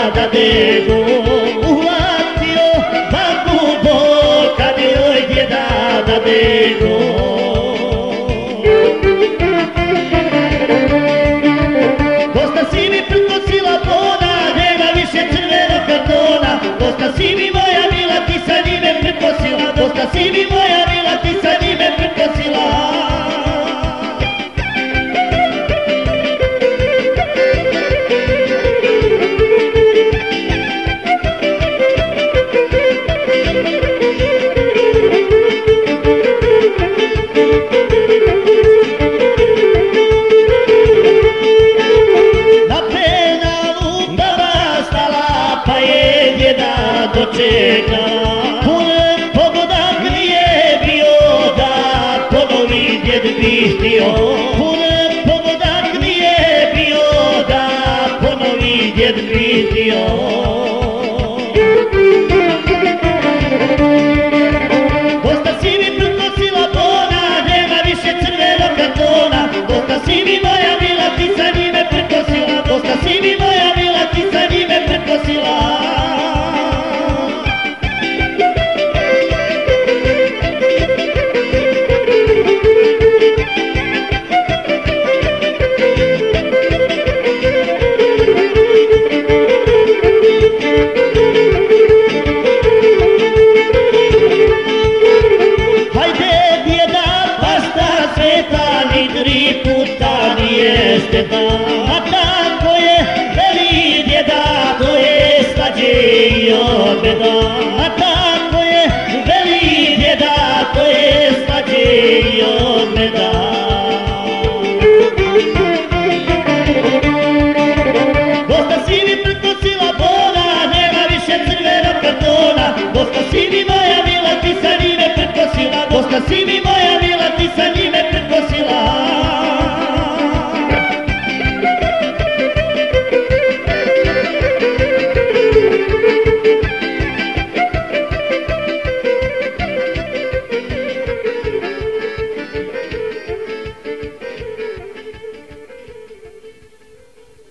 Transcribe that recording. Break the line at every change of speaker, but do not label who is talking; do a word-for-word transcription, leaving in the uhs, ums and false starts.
da degu uhvatio babu bol kad joj djeda da degu. Dosta si mi prkosila bona, nema više crvenog kartona. Dosta si mi moja mila, ti sa njime prkosila. Dosta si mi moja mila, ti sa njime prkosila. Dočeka punem pogodak nije bio da ponovi djed bi htio. Punem pogodak nije bio da ponovi djed bi htio. Dosta si mi prkosila bona, nema više crvenog kartona. Dosta si mi moja mila, ti sa njime prkosila. Dosta si mi moja mila, ti sa njime prkosila. A tako je, veli djeda, to je slađe i od meda. A tako je, veli djeda, to je slađe i od meda. Dosta si mi prkosila bona, nema više crvenog kartona. Dosta si mi moja mila, ti sa njime prkosila. Dosta si mi